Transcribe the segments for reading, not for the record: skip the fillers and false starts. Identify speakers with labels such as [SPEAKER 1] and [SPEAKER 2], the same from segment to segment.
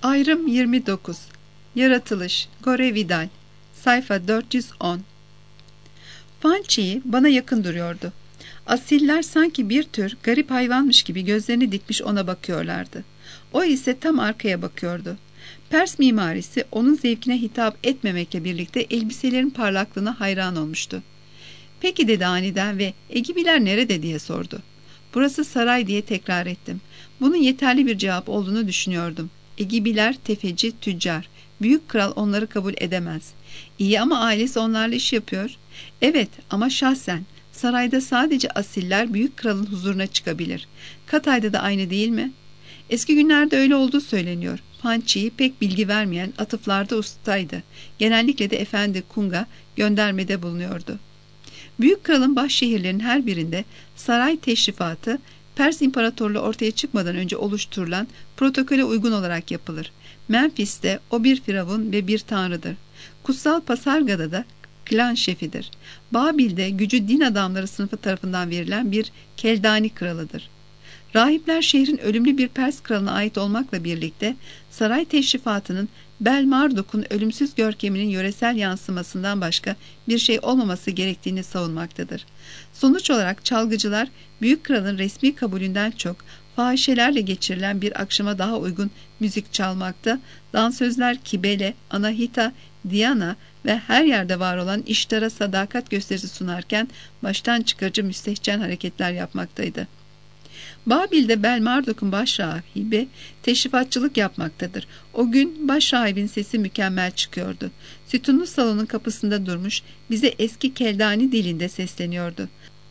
[SPEAKER 1] Ayrım 29. Yaratılış Gore Vidal. Sayfa 410. Fançi bana yakın duruyordu. Asiller sanki bir tür garip hayvanmış gibi gözlerini dikmiş ona bakıyorlardı. O ise tam arkaya bakıyordu. Pers mimarisi onun zevkine hitap etmemekle birlikte elbiselerin parlaklığına hayran olmuştu. "Peki," dedi aniden ve "Egibiler nerede?" diye sordu. "Burası saray," diye tekrar ettim. Bunun yeterli bir cevap olduğunu düşünüyordum. Egibiler tefeci, tüccar. Büyük kral onları kabul edemez. İyi ama ailesi onlarla iş yapıyor. Evet ama şahsen. Sarayda sadece asiller büyük kralın huzuruna çıkabilir. Katay'da da aynı değil mi? Eski günlerde öyle olduğu söyleniyor. Fançi pek bilgi vermeyen atıflarda ustaydı. Genellikle de Efendi Kunga göndermede bulunuyordu. Büyük kralın baş şehirlerinin her birinde saray teşrifatı Pers İmparatorluğu ortaya çıkmadan önce oluşturulan protokole uygun olarak yapılır. Memphis'te o bir firavun ve bir tanrıdır. Kutsal Pasarga'da da klan şefidir. Babil'de gücü din adamları sınıfı tarafından verilen bir Keldani kralıdır. Rahipler şehrin ölümlü bir Pers kralına ait olmakla birlikte saray teşrifatının Bel-Marduk'un ölümsüz görkeminin yöresel yansımasından başka bir şey olmaması gerektiğini savunmaktadır. Sonuç olarak çalgıcılar büyük kralın resmi kabulünden çok fahişelerle geçirilen bir akşama daha uygun müzik çalmakta, dansözler Kibele, Anahita, Diana ve her yerde var olan İştar'a sadakat gösterisi sunarken baştan çıkarıcı müstehcen hareketler yapmaktaydı. Babil'de Bel-Marduk'un başrahibi teşrifatçılık yapmaktadır. O gün başrahibin sesi mükemmel çıkıyordu. Sütunlu salonun kapısında durmuş, bize eski Keldani dilinde sesleniyordu.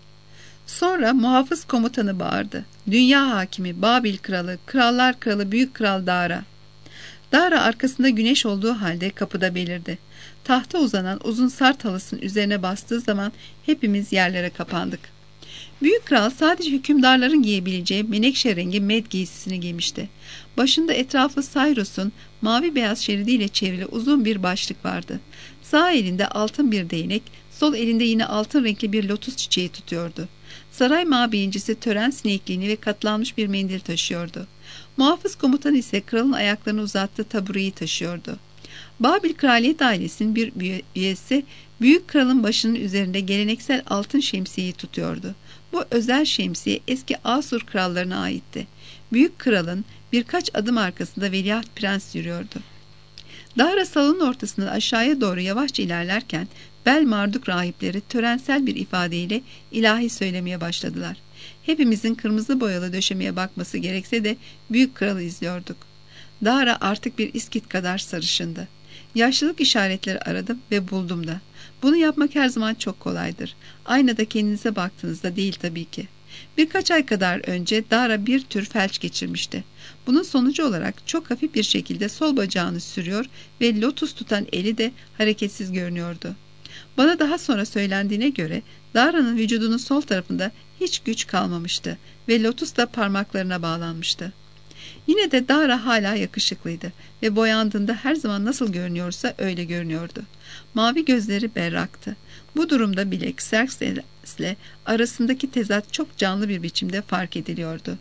[SPEAKER 1] Sonra muhafız komutanı bağırdı. "Dünya hakimi, Babil kralı, krallar kralı, büyük kral Dara." Dara arkasında güneş olduğu halde kapıda belirdi. Tahta uzanan uzun sert halısının üzerine bastığı zaman hepimiz yerlere kapandık. Büyük kral sadece hükümdarların giyebileceği menekşe rengi med giysisini giymişti. Başında etrafı Cyrus'un mavi beyaz şeridiyle çevrili uzun bir başlık vardı. Sağ elinde altın bir değnek, sol elinde yine altın renkli bir lotus çiçeği tutuyordu. Saray mabeyincisi tören sinekliğini ve katlanmış bir mendil taşıyordu. Muhafız komutan ise kralın ayaklarını uzattığı tabureyi taşıyordu. Babil kraliyet ailesinin bir üyesi büyük kralın başının üzerinde geleneksel altın şemsiyeyi tutuyordu. Bu özel şemsiye eski Asur krallarına aitti. Büyük kralın birkaç adım arkasında veliaht prens yürüyordu. Dara salonun ortasından aşağıya doğru yavaşça ilerlerken Bel-Marduk rahipleri törensel bir ifadeyle ilahi söylemeye başladılar. Hepimizin kırmızı boyalı döşemeye bakması gerekse de büyük kralı izliyorduk. Dara artık bir iskit kadar sarışındı. Yaşlılık işaretleri aradım ve buldum da. Bunu yapmak her zaman çok kolaydır. Aynada kendinize baktığınızda değil tabii ki. Birkaç ay kadar önce Dara bir tür felç geçirmişti. Bunun sonucu olarak çok hafif bir şekilde sol bacağını sürüyor ve lotus tutan eli de hareketsiz görünüyordu. Bana daha sonra söylendiğine göre Dara'nın vücudunun sol tarafında hiç güç kalmamıştı ve lotus da parmaklarına bağlanmıştı. Yine de Dara hala yakışıklıydı ve boyandığında her zaman nasıl görünüyorsa öyle görünüyordu. Mavi gözleri berraktı. Bu durumda bile Xerxes'le arasındaki tezat çok canlı bir biçimde fark ediliyordu.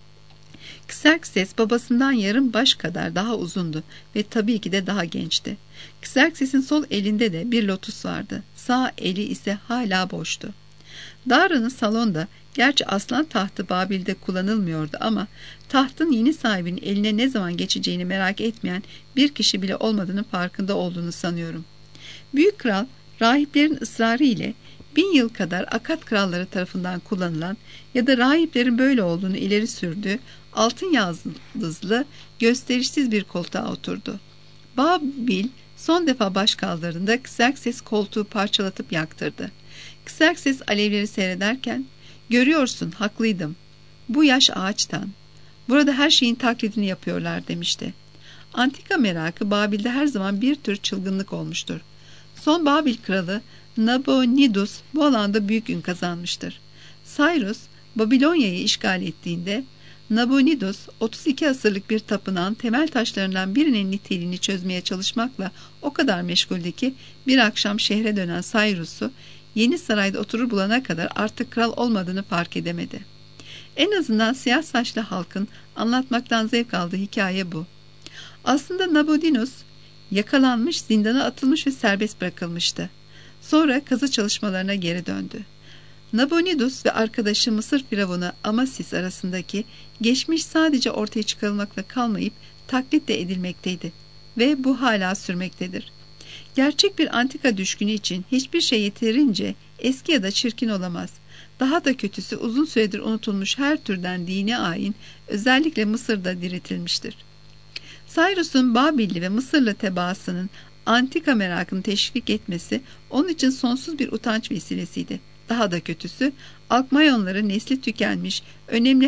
[SPEAKER 1] Xerxes babasından yarım baş kadar daha uzundu ve tabii ki de daha gençti. Xerxes'in sol elinde de bir lotus vardı. Sağ eli ise hala boştu. Dara'nın salonda, gerçi aslan tahtı Babil'de kullanılmıyordu ama tahtın yeni sahibinin eline ne zaman geçeceğini merak etmeyen bir kişi bile olmadığının farkında olduğunu sanıyorum. Büyük kral, rahiplerin ısrarı ile 1000 yıl kadar Akat kralları tarafından kullanılan ya da rahiplerin böyle olduğunu ileri sürdüğü altın yaldızlı gösterişsiz bir koltuğa oturdu. Babil son defa baş kaldırdığında Xerxes koltuğu parçalatıp yaktırdı. Xerxes alevleri seyrederken, "Görüyorsun, haklıydım. Bu yaş ağaçtan. Burada her şeyin taklidini yapıyorlar," demişti. Antika merakı Babil'de her zaman bir tür çılgınlık olmuştur. Son Babil kralı Nabonidus bu alanda büyük ün kazanmıştır. Cyrus, Babilonya'yı işgal ettiğinde Nabonidus 32 asırlık bir tapınağın temel taşlarından birinin niteliğini çözmeye çalışmakla o kadar meşguldü ki bir akşam şehre dönen Cyrus'u yeni sarayda oturur bulana kadar artık kral olmadığını fark edemedi. En azından siyah saçlı halkın anlatmaktan zevk aldığı hikaye bu. Aslında Nabonidus yakalanmış, zindana atılmış ve serbest bırakılmıştı. Sonra kazı çalışmalarına geri döndü. Nabonidus ve arkadaşı Mısır Firavunu Amasis arasındaki geçmiş sadece ortaya çıkarılmakla kalmayıp taklit de edilmekteydi ve bu hala sürmektedir. Gerçek bir antika düşkünü için hiçbir şey yeterince eski ya da çirkin olamaz. Daha da kötüsü uzun süredir unutulmuş her türden dini ayin özellikle Mısır'da diriltilmiştir. Cyrus'un Babilli ve Mısırlı tebaasının antika merakını teşvik etmesi onun için sonsuz bir utanç vesilesiydi. Daha da kötüsü Alkmayonları nesli tükenmiş önemli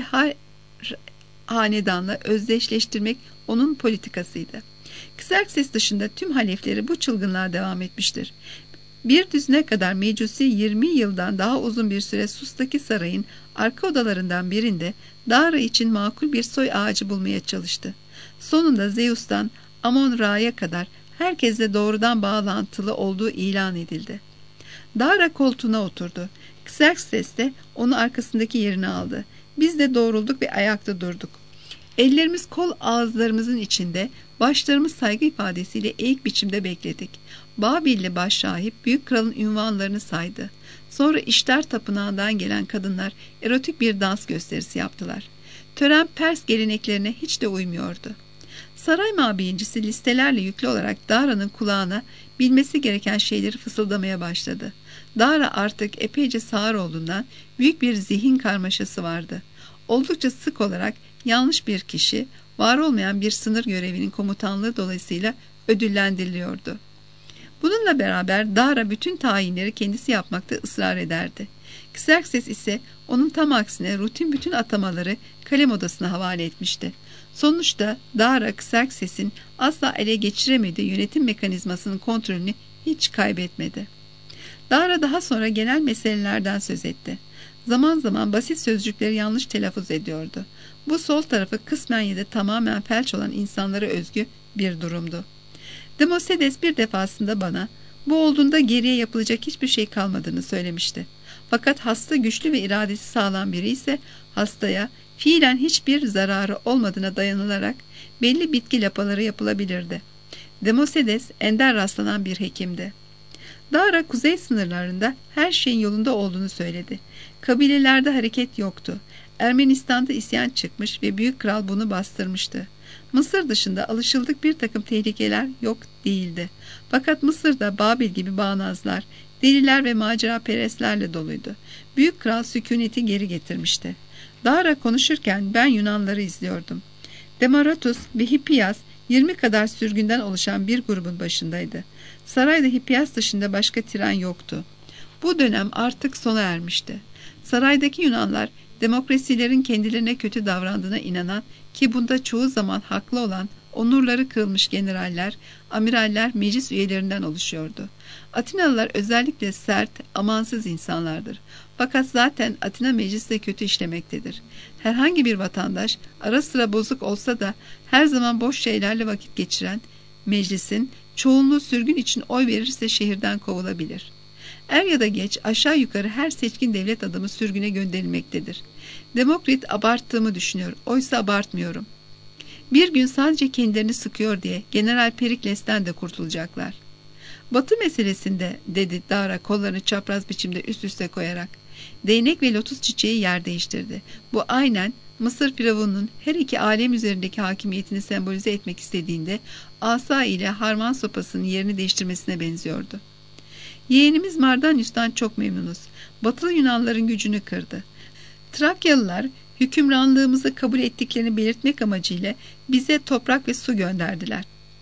[SPEAKER 1] hanedanla özdeşleştirmek onun politikasıydı. Xerxes dışında tüm halefleri bu çılgınlığa devam etmiştir. Bir düzine kadar Mecusi 20 yıldan daha uzun bir süre Sus'taki sarayın arka odalarından birinde Dara için makul bir soy ağacı bulmaya çalıştı. Sonunda Zeus'tan Amon-Ra'ya kadar herkesle doğrudan bağlantılı olduğu ilan edildi. Dara koltuğuna oturdu. Xerxes de onu arkasındaki yerine aldı. Biz de doğrulduk ve ayakta durduk. Ellerimiz kol ağızlarımızın içinde, başlarımız saygı ifadesiyle eğik biçimde bekledik. Babilli başrahip büyük kralın ünvanlarını saydı. Sonra İştar tapınağından gelen kadınlar erotik bir dans gösterisi yaptılar. Tören Pers geleneklerine hiç de uymuyordu. Saray mabeyincisi listelerle yüklü olarak Dara'nın kulağına bilmesi gereken şeyleri fısıldamaya başladı. Dara artık epeyce sağır olduğundan büyük bir zihin karmaşası vardı. Oldukça sık olarak yanlış bir kişi, var olmayan bir sınır görevinin komutanlığı dolayısıyla ödüllendiriliyordu. Bununla beraber Dara bütün tayinleri kendisi yapmakta ısrar ederdi. Xerxes ise onun tam aksine rutin bütün atamaları kalem odasına havale etmişti. Sonuçta Dara Xerxes'in asla ele geçiremediği yönetim mekanizmasının kontrolünü hiç kaybetmedi. Dara daha sonra genel meselelerden söz etti. Zaman zaman basit sözcükleri yanlış telaffuz ediyordu. Bu sol tarafı kısmen ya da tamamen felç olan insanlara özgü bir durumdu. Demosedes bir defasında bana bu olduğunda geriye yapılacak hiçbir şey kalmadığını söylemişti. Fakat hasta güçlü ve iradesi sağlam biri ise hastaya fiilen hiçbir zararı olmadığına dayanılarak belli bitki lapaları yapılabilirdi. Demosedes ender rastlanan bir hekimdi. Dara kuzey sınırlarında her şeyin yolunda olduğunu söyledi. Kabilelerde hareket yoktu. Ermenistan'da isyan çıkmış ve büyük kral bunu bastırmıştı. Mısır dışında alışıldık bir takım tehlikeler yok değildi. Fakat Mısır'da Babil gibi bağnazlar, deliler ve maceraperestlerle doluydu. Büyük kral sükuneti geri getirmişti. Dara konuşurken ben Yunanları izliyordum. Demaratus ve Hippias 20 kadar sürgünden oluşan bir grubun başındaydı. Sarayda Hippias dışında başka tren yoktu. Bu dönem artık sona ermişti. Saraydaki Yunanlar demokrasilerin kendilerine kötü davrandığına inanan ki bunda çoğu zaman haklı olan onurları kırılmış generaller, amiraller meclis üyelerinden oluşuyordu. Atinalılar özellikle sert, amansız insanlardır. Fakat zaten Atina mecliste kötü işlemektedir. Herhangi bir vatandaş ara sıra bozuk olsa da her zaman boş şeylerle vakit geçiren meclisin çoğunluğu sürgün için oy verirse şehirden kovulabilir. Er ya da geç aşağı yukarı her seçkin devlet adamı sürgüne gönderilmektedir. Demokrit abarttığımı düşünüyor. Oysa abartmıyorum. Bir gün sadece kendilerini sıkıyor diye General Perikles'ten de kurtulacaklar. Batı meselesinde dedi Dara kollarını çapraz biçimde üst üste koyarak. Değnek ve lotus çiçeği yer değiştirdi. Bu aynen Mısır Firavun'un her iki alem üzerindeki hakimiyetini sembolize etmek istediğinde asa ile harman sopasının yerini değiştirmesine benziyordu. Yeğenimiz Mardanyus'tan çok memnunuz. Batılı Yunanların gücünü kırdı. Trakyalılar hükümranlığımızı kabul ettiklerini belirtmek amacıyla bize toprak ve su gönderdiler.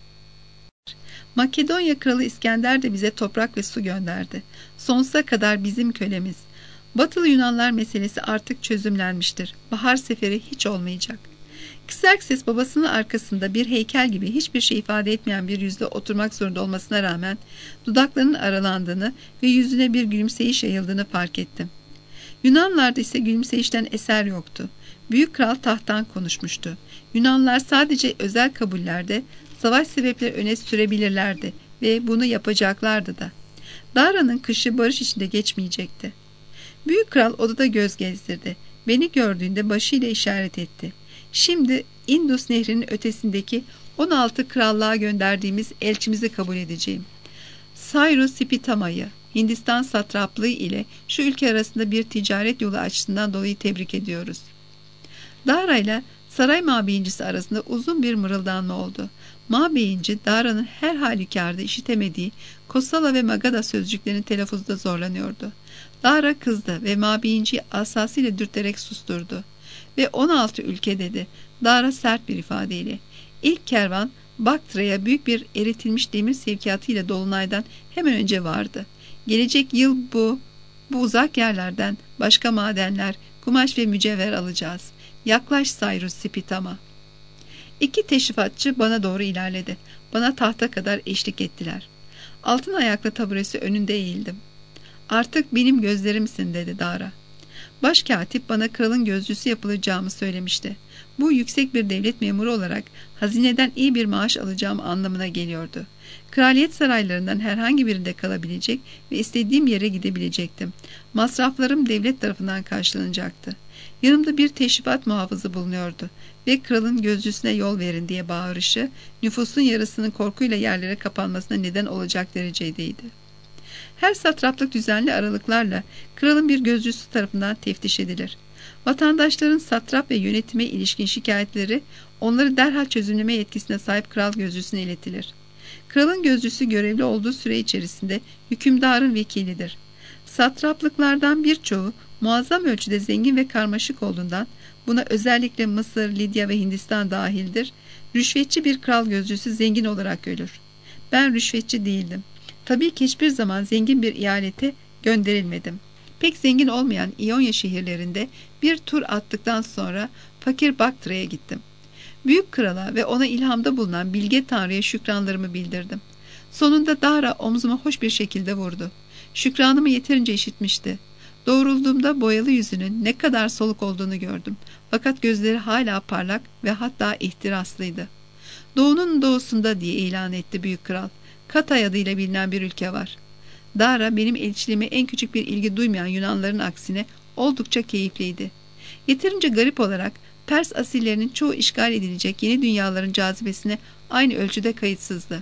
[SPEAKER 1] Makedonya kralı İskender de bize toprak ve su gönderdi. Sonsuza kadar bizim kölemiz. Batılı Yunanlar meselesi artık çözümlenmiştir. Bahar seferi hiç olmayacak. Xerxes babasının arkasında bir heykel gibi hiçbir şey ifade etmeyen bir yüzle oturmak zorunda olmasına rağmen dudaklarının aralandığını ve yüzüne bir gülümseyiş yayıldığını fark ettim. Yunanlarda ise gülümseyişten eser yoktu. Büyük kral tahttan konuşmuştu. Yunanlar sadece özel kabullerde savaş sebepleri öne sürebilirlerdi ve bunu yapacaklardı da. Dara'nın kışı barış içinde geçmeyecekti. Büyük kral odada göz gezdirdi. Beni gördüğünde başıyla işaret etti. Şimdi Indus nehrinin ötesindeki 16 krallığa gönderdiğimiz elçimizi kabul edeceğim. Cyrus Spitama'yı Hindistan satraplığı ile şu ülke arasında bir ticaret yolu açısından dolayı tebrik ediyoruz. Dara ile saray mabeyincisi arasında uzun bir mırıldanma oldu. Mabeyinci Dara'nın her halükarda işitemediği Kosala ve Magadha sözcüklerini telaffuzda zorlanıyordu. Dara kızdı ve mabeyinciyi asasıyla dürterek susturdu. Ve 16 ülke dedi. Dara sert bir ifadeyle. İlk kervan Baktra'ya büyük bir eritilmiş demir sevkiyatıyla Dolunay'dan hemen önce vardı. Gelecek yıl bu uzak yerlerden başka madenler, kumaş ve mücevher alacağız. Yaklaş Cyrus Spitama. 2 teşrifatçı bana doğru ilerledi. Bana tahta kadar eşlik ettiler. Altın ayaklı taburesi önünde eğildim. Artık benim gözlerimsin dedi Dara. Başkatip bana kralın gözcüsü yapılacağımı söylemişti. Bu yüksek bir devlet memuru olarak hazineden iyi bir maaş alacağım anlamına geliyordu. Kraliyet saraylarından herhangi birinde kalabilecek ve istediğim yere gidebilecektim. Masraflarım devlet tarafından karşılanacaktı. Yanımda bir teşrifat muhafızı bulunuyordu ve kralın gözcüsüne yol verin diye bağırışı nüfusun yarısının korkuyla yerlere kapanmasına neden olacak derecedeydi. Her satraplık düzenli aralıklarla kralın bir gözcüsü tarafından teftiş edilir. Vatandaşların satrap ve yönetime ilişkin şikayetleri onları derhal çözümleme yetkisine sahip kral gözcüsüne iletilir. Kralın gözcüsü görevli olduğu süre içerisinde hükümdarın vekilidir. Satraplıklardan birçoğu muazzam ölçüde zengin ve karmaşık olduğundan buna özellikle Mısır, Lidya ve Hindistan dahildir. Rüşvetçi bir kral gözcüsü zengin olarak ölür. Ben rüşvetçi değildim. Tabii ki hiçbir zaman zengin bir eyalete gönderilmedim. Pek zengin olmayan İonya şehirlerinde bir tur attıktan sonra fakir Baktra'ya gittim. Büyük krala ve ona ilhamda bulunan bilge tanrıya şükranlarımı bildirdim. Sonunda Dara omzuma hoş bir şekilde vurdu. Şükranımı yeterince işitmişti. Doğrulduğumda boyalı yüzünün ne kadar soluk olduğunu gördüm. Fakat gözleri hala parlak ve hatta ihtiraslıydı. Doğunun doğusunda diye ilan etti büyük kral. Katay adıyla bilinen bir ülke var. Dara benim elçiliğime en küçük bir ilgi duymayan Yunanların aksine oldukça keyifliydi. Yeterince garip olarak Pers asillerinin çoğu işgal edilecek yeni dünyaların cazibesine aynı ölçüde kayıtsızdı.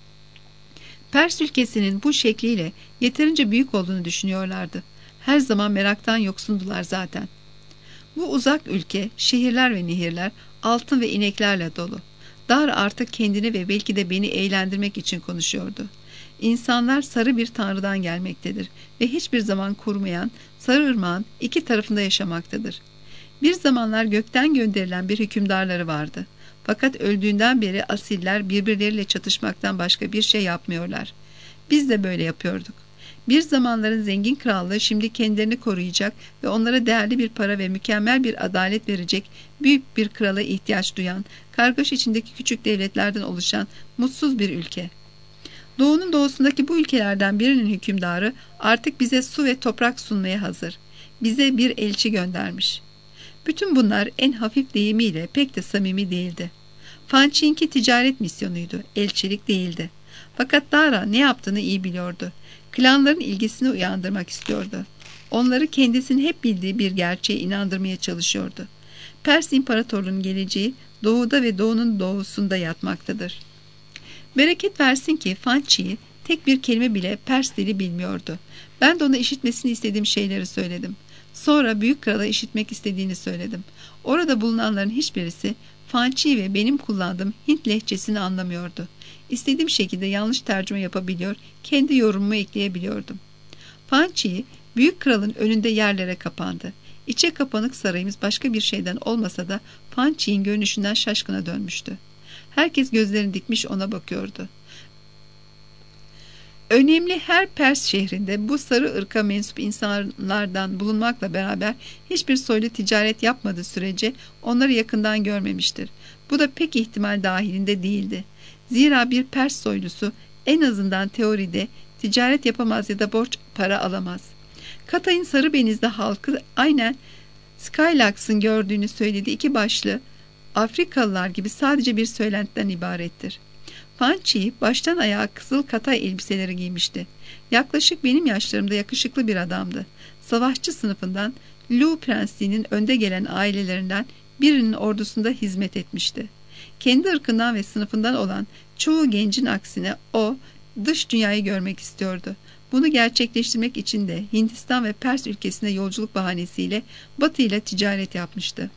[SPEAKER 1] Pers ülkesinin bu şekliyle yeterince büyük olduğunu düşünüyorlardı. Her zaman meraktan yoksundular zaten. Bu uzak ülke, şehirler ve nehirler, altın ve ineklerle dolu. Dara artık kendini ve belki de beni eğlendirmek için konuşuyordu. İnsanlar sarı bir tanrıdan gelmektedir ve hiçbir zaman kurumayan sarı ırmağın iki tarafında yaşamaktadır. Bir zamanlar gökten gönderilen bir hükümdarları vardı. Fakat öldüğünden beri asiller birbirleriyle çatışmaktan başka bir şey yapmıyorlar. Biz de böyle yapıyorduk. Bir zamanların zengin krallığı şimdi kendilerini koruyacak ve onlara değerli bir para ve mükemmel bir adalet verecek büyük bir krala ihtiyaç duyan, kargaş içindeki küçük devletlerden oluşan mutsuz bir ülke. Doğunun doğusundaki bu ülkelerden birinin hükümdarı artık bize su ve toprak sunmaya hazır. Bize bir elçi göndermiş. Bütün bunlar en hafif deyimiyle pek de samimi değildi. Fançinki ticaret misyonuydu, elçilik değildi. Fakat Dara ne yaptığını iyi biliyordu. Klanların ilgisini uyandırmak istiyordu. Onları kendisinin hep bildiği bir gerçeğe inandırmaya çalışıyordu. Pers İmparatorluğu'nun geleceği doğuda ve doğunun doğusunda yatmaktadır. Bereket versin ki Fançi tek bir kelime bile Pers dili bilmiyordu. Ben de ona işitmesini istediğim şeyleri söyledim. Sonra büyük krala işitmek istediğini söyledim. Orada bulunanların hiçbirisi Fançi ve benim kullandığım Hint lehçesini anlamıyordu. İstediğim şekilde yanlış tercüme yapabiliyor, kendi yorumumu ekleyebiliyordum. Fançi, büyük kralın önünde yerlere kapandı. İçe kapanık sarayımız başka bir şeyden olmasa da Fançi'nin görünüşünden şaşkına dönmüştü. Herkes gözlerini dikmiş ona bakıyordu. Önemli her Pers şehrinde bu sarı ırka mensup insanlardan bulunmakla beraber hiçbir soylu ticaret yapmadığı sürece onları yakından görmemiştir. Bu da pek ihtimal dahilinde değildi. Zira bir Pers soylusu en azından teoride ticaret yapamaz ya da borç para alamaz. Katay'ın sarı benizli halkı aynen Skylax'ın gördüğünü söylediği iki başlı Afrikalılar gibi sadece bir söylentiden ibarettir. Fançi baştan ayağa kızıl katay elbiseleri giymişti. Yaklaşık benim yaşlarımda yakışıklı bir adamdı. Savaşçı sınıfından Lu Prensliğinin önde gelen ailelerinden birinin ordusunda hizmet etmişti. Kendi ırkından ve sınıfından olan çoğu gencin aksine o dış dünyayı görmek istiyordu. Bunu gerçekleştirmek için de Hindistan ve Pers ülkesine yolculuk bahanesiyle Batı ile ticaret yapmıştı.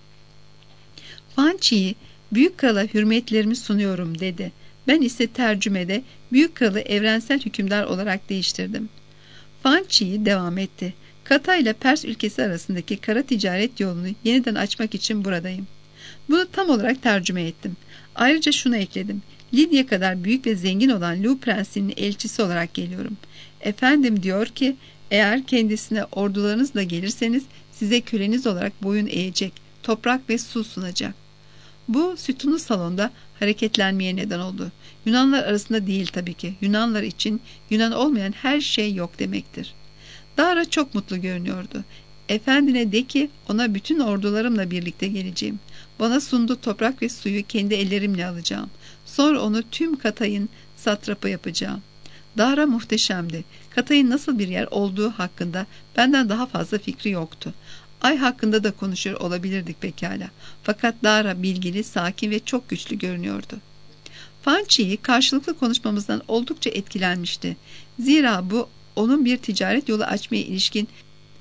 [SPEAKER 1] Fanchi'yi "Büyük krala hürmetlerimi sunuyorum" dedi. Ben ise tercümede "Büyük kralı evrensel hükümdar" olarak değiştirdim. Fanchi'yi devam etti. Kata ile Pers ülkesi arasındaki kara ticaret yolunu yeniden açmak için buradayım. Bunu tam olarak tercüme ettim. Ayrıca şunu ekledim. Lidya kadar büyük ve zengin olan Lu Prensi'nin elçisi olarak geliyorum. Efendim diyor ki, eğer kendisine ordularınızla gelirseniz size köleniz olarak boyun eğecek, toprak ve su sunacak. Bu sütunlu salonda hareketlenmeye neden oldu. Yunanlar arasında değil tabii ki. Yunanlar için Yunan olmayan her şey yok demektir. Dara çok mutlu görünüyordu. Efendine de ki ona bütün ordularımla birlikte geleceğim. Bana sunduğu toprak ve suyu kendi ellerimle alacağım. Sonra onu tüm Katay'ın satrapı yapacağım. Dara muhteşemdi. Katay'ın nasıl bir yer olduğu hakkında benden daha fazla fikri yoktu. Ay hakkında da konuşur olabilirdik pekala. Fakat Dara bilgili, sakin ve çok güçlü görünüyordu. Fanchi'yi karşılıklı konuşmamızdan oldukça etkilenmişti. Zira bu onun bir ticaret yolu açmaya ilişkin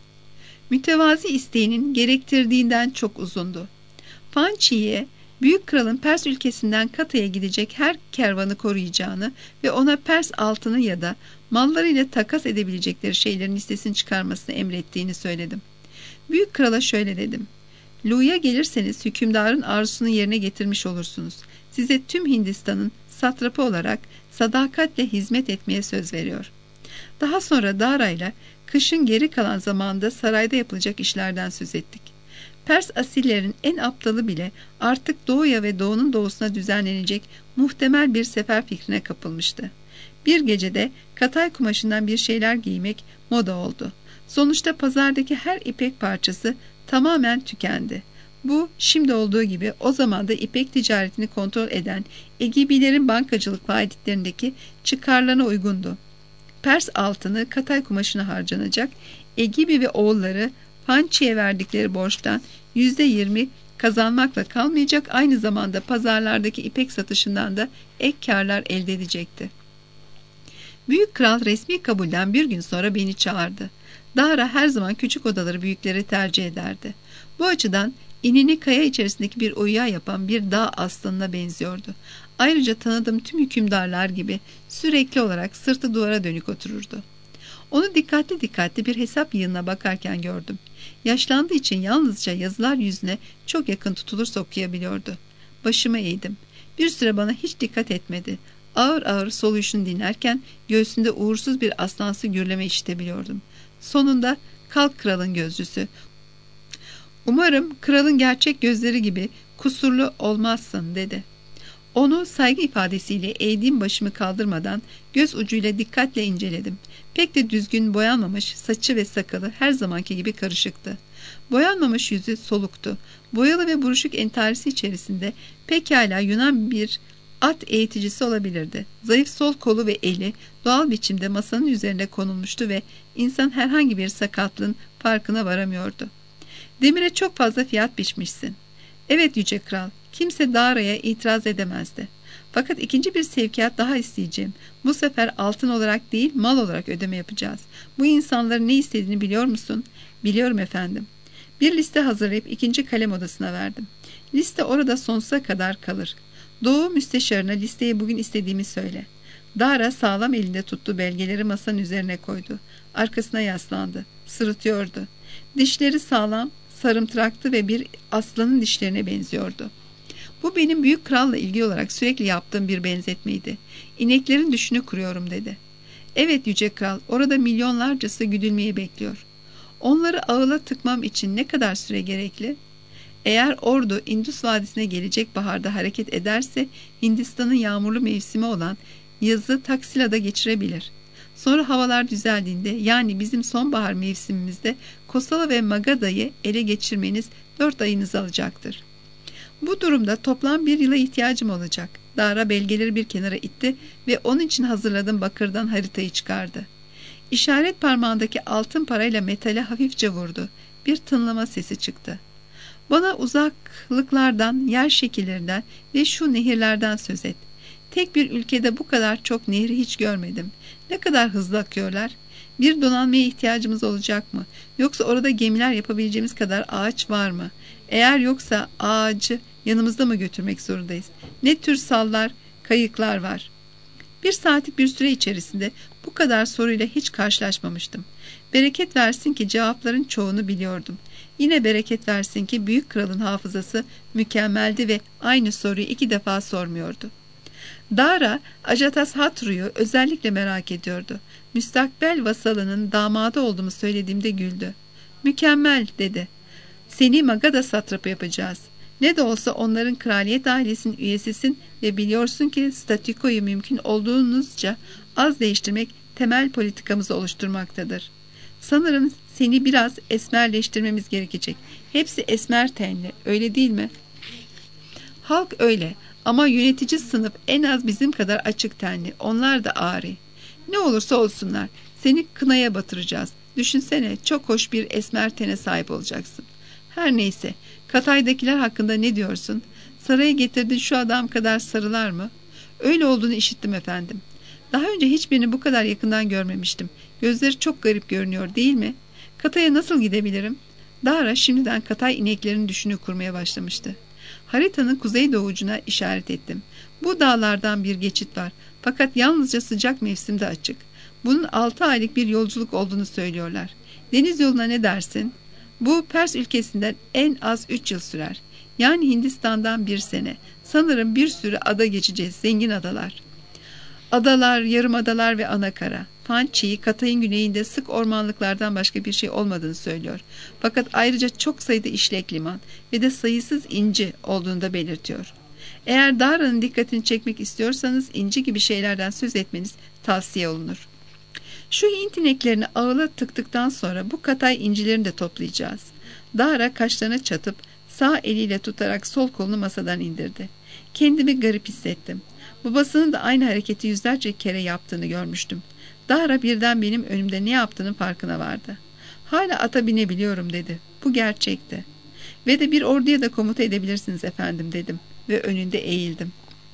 [SPEAKER 1] mütevazi isteğinin gerektirdiğinden çok uzundu. Fanchi'ye büyük kralın Pers ülkesinden Kata'ya gidecek her kervanı koruyacağını ve ona Pers altını ya da mallarıyla takas edebilecekleri şeylerin listesini çıkarmasını emrettiğini söyledim. Büyük krala şöyle dedim. Lu'ya gelirseniz hükümdarın arzusunu yerine getirmiş olursunuz. Size tüm Hindistan'ın satrapı olarak sadakatle hizmet etmeye söz veriyor. Daha sonra Dara ile kışın geri kalan zamanda sarayda yapılacak işlerden söz ettik. Pers asillerin en aptalı bile artık doğuya ve doğunun doğusuna düzenlenecek muhtemel bir sefer fikrine kapılmıştı. Bir gecede katay kumaşından bir şeyler giymek moda oldu. Sonuçta pazardaki her ipek parçası tamamen tükendi. Bu şimdi olduğu gibi o zaman da ipek ticaretini kontrol eden Egibilerin bankacılık faizlerindeki çıkarlarına uygundu. Pers altını katay kumaşına harcanacak, Egibi ve oğulları Fanchi'ye verdikleri borçtan %20 kazanmakla kalmayacak, aynı zamanda pazarlardaki ipek satışından da ek karlar elde edecekti. Büyük kral resmi kabulden bir gün sonra beni çağırdı. Dara her zaman küçük odaları büyükleri tercih ederdi. Bu açıdan inini kaya içerisindeki bir oyuğa yapan bir dağ aslanına benziyordu. Ayrıca tanıdığım tüm hükümdarlar gibi sürekli olarak sırtı duvara dönük otururdu. Onu dikkatli bir hesap yığınına bakarken gördüm. Yaşlandığı için yalnızca yazılar yüzüne çok yakın tutulursa okuyabiliyordu. Başımı eğdim. Bir süre bana hiç dikkat etmedi. Ağır ağır soluyuşunu dinlerken göğsünde uğursuz bir aslansı gürleme işitebiliyordum. Sonunda "Kalk kralın gözcüsü. Umarım kralın gerçek gözleri gibi kusurlu olmazsın" dedi. Onu saygı ifadesiyle eğdiğim başımı kaldırmadan göz ucuyla dikkatle inceledim. Pek de düzgün boyanmamış saçı ve sakalı her zamanki gibi karışıktı. Boyanmamış yüzü soluktu. Boyalı ve buruşuk entarisi içerisinde pekala Yunan bir at eğiticisi olabilirdi. Zayıf sol kolu ve eli doğal biçimde masanın üzerine konulmuştu ve insan herhangi bir sakatlığın farkına varamıyordu. "Demire çok fazla fiyat biçmişsin." "Evet yüce kral." Kimse Dara'ya itiraz edemezdi. "Fakat ikinci bir sevkiyat daha isteyeceğim. Bu sefer altın olarak değil, mal olarak ödeme yapacağız. Bu insanların ne istediğini biliyor musun?" "Biliyorum efendim." Bir liste hazırlayıp ikinci kalem odasına verdim. Liste orada sonsuza kadar kalır. Doğu müsteşarına listeyi bugün istediğimi söyle. Dara sağlam elinde tuttuğu belgeleri masanın üzerine koydu. Arkasına yaslandı. Sırıtıyordu. Dişleri sağlam, sarımtıraktı ve bir aslanın dişlerine benziyordu. Bu benim büyük kralla ilgili olarak sürekli yaptığım bir benzetmeydi. "İneklerin düşünü kuruyorum" dedi. "Evet yüce kral, orada milyonlarcası güdülmeyi bekliyor." "Onları ağıla tıkmam için ne kadar süre gerekli?" "Eğer ordu Indus Vadisi'ne gelecek baharda hareket ederse Hindistan'ın yağmurlu mevsimi olan yazı Taksila'da geçirebilir. Sonra havalar düzeldiğinde, yani bizim sonbahar mevsimimizde Kosala ve Magada'yı ele geçirmeniz 4 ayınızı alacaktır. Bu durumda toplam 1 yıla ihtiyacım olacak." Dara belgeleri bir kenara itti ve onun için hazırladığım bakırdan haritayı çıkardı. İşaret parmağındaki altın parayla metale hafifçe vurdu. Bir tınlama sesi çıktı. Bana uzaklıklardan, yer şekillerinden ve şu nehirlerden söz et. Tek bir ülkede bu kadar çok nehri hiç görmedim. Ne kadar hızlı akıyorlar. Bir donanmaya ihtiyacımız olacak mı? Yoksa orada gemiler yapabileceğimiz kadar ağaç var mı? Eğer yoksa ağacı yanımızda mı götürmek zorundayız? Ne tür sallar, kayıklar var? 1 saatlik bir süre içerisinde bu kadar soruyla hiç karşılaşmamıştım. Bereket versin ki cevapların çoğunu biliyordum. Yine bereket versin ki büyük kralın hafızası mükemmeldi ve aynı soruyu 2 defa sormuyordu. Dara, Ajatashatru'yu özellikle merak ediyordu. Müstakbel vasalının damadı olduğumu söylediğimde güldü. Mükemmel dedi. Seni Magadha satrapı yapacağız. Ne de olsa onların kraliyet ailesinin üyesisin ve biliyorsun ki statükoyu mümkün olduğunuzca az değiştirmek temel politikamızı oluşturmaktadır. Sanırım seni biraz esmerleştirmemiz gerekecek. Hepsi esmer tenli, öyle değil mi? Halk öyle ama yönetici sınıf en az bizim kadar açık tenli. Onlar da ari. Ne olursa olsunlar, seni kınaya batıracağız. Düşünsene, çok hoş bir esmer tene sahip olacaksın. Her neyse, Katay'dakiler hakkında ne diyorsun? Saraya getirdin şu adam kadar sarılar mı? Öyle olduğunu işittim efendim. Daha önce hiçbirini bu kadar yakından görmemiştim. Gözleri çok garip görünüyor değil mi? Katay'a nasıl gidebilirim? Dara şimdiden Katay ineklerinin düşünü kurmaya başlamıştı. Haritanın kuzeydoğu ucuna işaret ettim. Bu dağlardan bir geçit var. Fakat yalnızca sıcak mevsimde açık. Bunun 6 aylık bir yolculuk olduğunu söylüyorlar. Deniz yoluna ne dersin? Bu Pers ülkesinden en az 3 yıl sürer. Yani Hindistan'dan 1 sene. Sanırım bir sürü ada geçeceğiz. Zengin adalar. Adalar, yarımadalar ve anakara. Fanchi, Katay'ın güneyinde sık ormanlıklardan başka bir şey olmadığını söylüyor. Fakat ayrıca çok sayıda işlek liman ve de sayısız inci olduğunu da belirtiyor. Eğer Dara'nın dikkatini çekmek istiyorsanız inci gibi şeylerden söz etmeniz tavsiye olunur. Şu Hint ineklerini ağıla tıktıktan sonra bu Katay incilerini de toplayacağız. Dara kaşlarına çatıp sağ eliyle tutarak sol kolunu masadan indirdi. Kendimi garip hissettim. Babasının da aynı hareketi yüzlerce kere yaptığını görmüştüm. Dara birden benim önümde ne yaptığının farkına vardı. Hala ata binebiliyorum dedi. Bu gerçekti. Ve de bir orduya da komuta edebilirsiniz efendim dedim ve önünde eğildim.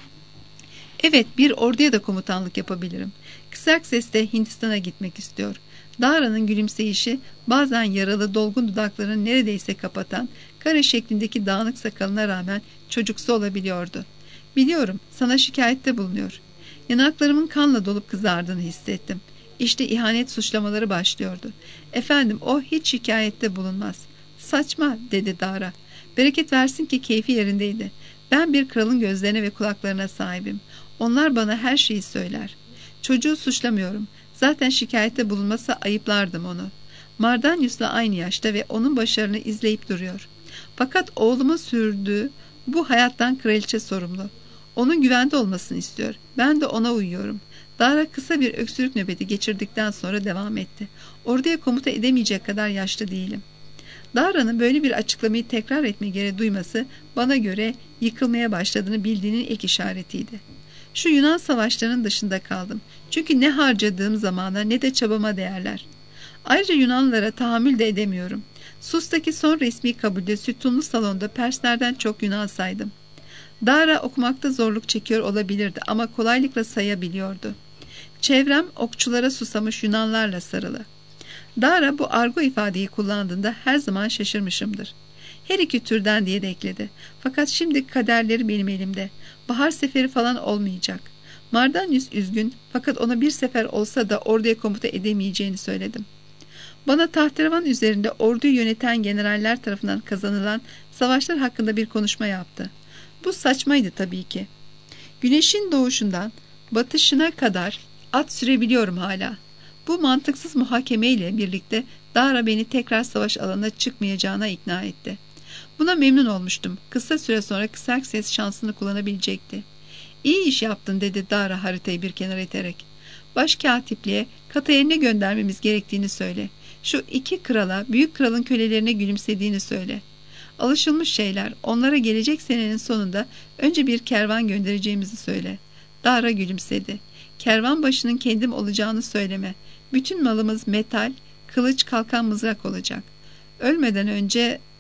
[SPEAKER 1] Evet, bir orduya da komutanlık yapabilirim. Xerxes de Hindistan'a gitmek istiyor. Dara'nın gülümseyişi bazen yaralı dolgun dudaklarını neredeyse kapatan kare şeklindeki dağınık sakalına rağmen çocuksu olabiliyordu. Biliyorum, sana şikayette bulunuyor. Yanaklarımın kanla dolup kızardığını hissettim. İşte ihanet suçlamaları başlıyordu. Efendim, o hiç şikayette bulunmaz. Saçma dedi Dara. Bereket versin ki keyfi yerindeydi. Ben bir kralın gözlerine ve kulaklarına sahibim. Onlar bana her şeyi söyler. Çocuğu suçlamıyorum. Zaten şikayette bulunmasa ayıplardım onu. Mardanyus'la aynı yaşta ve onun başarını izleyip duruyor. Fakat oğlumu sürdüğü bu hayattan kraliçe sorumlu. Onun güvende olmasını istiyor. Ben de ona uyuyorum. Dara kısa bir öksürük nöbeti geçirdikten sonra devam etti. Orduya komuta edemeyecek kadar yaşlı değilim. Dara'nın böyle bir açıklamayı tekrar etme gereği duyması bana göre yıkılmaya başladığını bildiğinin ilk işaretiydi. Şu Yunan savaşlarının dışında kaldım. Çünkü ne harcadığım zamana ne de çabama değerler. Ayrıca Yunanlılara tahammül de edemiyorum. Sus'taki son resmi kabulde sütunlu salonda Perslerden çok Yunan saydım. Dara okumakta zorluk çekiyor olabilirdi ama kolaylıkla sayabiliyordu. Çevrem okçulara susamış Yunanlarla sarılı. Dara bu argo ifadeyi kullandığında her zaman şaşırmışımdır. Her iki türden diye de ekledi. Fakat şimdi kaderleri benim elimde. Bahar seferi falan olmayacak. Mardanyus üzgün fakat ona bir sefer olsa da orduya komuta edemeyeceğini söyledim. Bana tahterevan üzerinde orduyu yöneten generaller tarafından kazanılan savaşlar hakkında bir konuşma yaptı. Bu saçmaydı tabii ki. Güneşin doğuşundan batışına kadar at sürebiliyorum hala. Bu mantıksız muhakemeyle birlikte Dara beni tekrar savaş alanına çıkmayacağına ikna etti. Buna memnun olmuştum. Kısa süre sonra Xerxes şansını kullanabilecekti. İyi iş yaptın dedi Dara haritayı bir kenara iterek. Başkatipliğe Katay'a ne göndermemiz gerektiğini söyle. Şu 2 krala, büyük kralın kölelerine gülümsediğini söyle. Alışılmış şeyler, onlara gelecek senenin sonunda önce bir kervan göndereceğimizi söyle. Dara gülümsedi. Kervan başının kendim olacağını söyleme. Bütün malımız metal, kılıç, kalkan, mızrak olacak. Ölmeden önce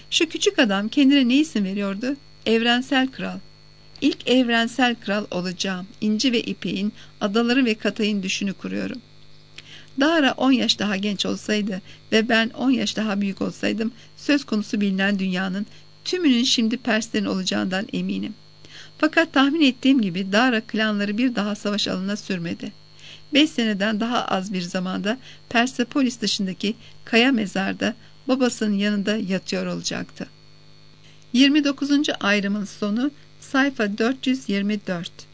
[SPEAKER 1] Şu küçük adam kendine ne isim veriyordu? Evrensel Kral. İlk evrensel kral olacağım. İnci ve ipeğin, adaları ve Katay'ın düşünü kuruyorum. Dara 10 yaş daha genç olsaydı ve ben 10 yaş daha büyük olsaydım, söz konusu bilinen dünyanın tümünün şimdi Perslerin olacağından eminim. Fakat tahmin ettiğim gibi Dara klanları bir daha savaş alanına sürmedi. 5 seneden daha az bir zamanda Persepolis dışındaki kaya mezarda babasının yanında yatıyor olacaktı. 29. ayrımın sonu sayfa 424.